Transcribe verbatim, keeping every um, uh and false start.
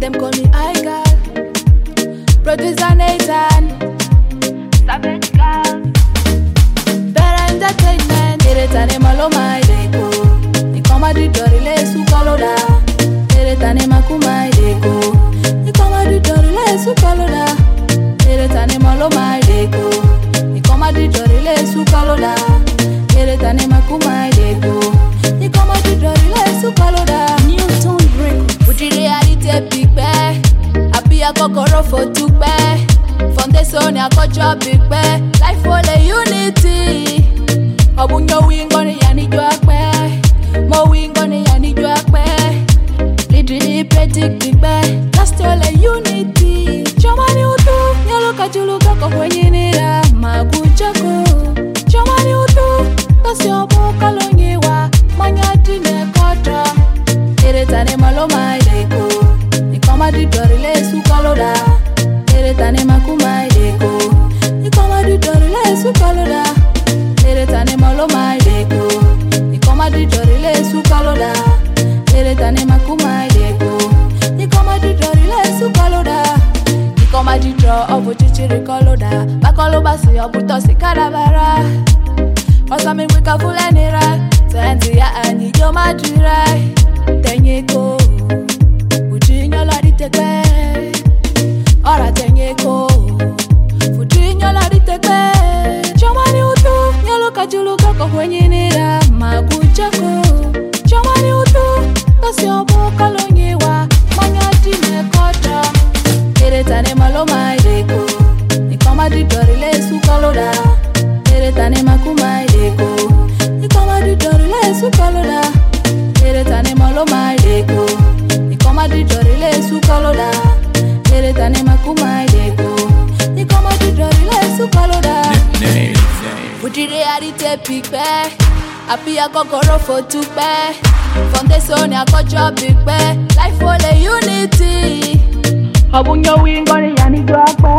them call me I girl. Producer Nathan, Savage Girl. Better entertainment, Eretane Maloma Ideko. Ni comedy dorile su kaloda. Eretane Makuma Ideko. Ni comedy dorile su kaloda. Eretane Maloma Ideko. Ni comedy dorile su kaloda. Eretane Makuma Ideko. Ni comedy dorile su kaloda. Newton break. Uti reality big bear. Happy a kokoro for two bear. Foundation ya kocho big bear. Life for the unity. Obunyo wingo ni yani joakpe. Mo wingo ni yani joakpe. Literally predict big bear. That's still a unity. Chomani utu. Nyaloka chuluka kwenye nira. Maguchako. Chomani utu. Kasi obo kalonyewa. Manyati nekoto. Eretane maloma ideko. Ni comedy dorile su kaloda. Eretane makuma ideko. Ni comedy dorile su kaloda. Eretane maloma ideko. Ni comedy dorile su kaloda. Eretane makuma ideko. Ni comedy dorile su kaloda. Ni comedy draw obu chichiri kaloda. Bakolo basi obu tosi karabara. Osami wika fulenira. Senti ya anyi jo madura. Tenyeko. Futinyo la ditekwe. Ora tenyeko. Futinyo la ditekwe. Chomani utu. Nyalo kachuluka kwenye nira. Maguchako. Chomani utu. Kasi obo kalonyewa. Manyati mekota. Eretane maloma ideko. Ni comedy dorile su kaloda. Eretane makuma ideko. Ni comedy dorile su kaloda. Eretane maloma ideko. Ni comedy dorile su kaloda. Eretane makuma ideko. Ni comedy dorile su kaloda. Futi reality big bear. Happy a kokoro for two bear. Foundation ya kocho big bear. Life for the unity. Obunyo wingo ni yani joakpe.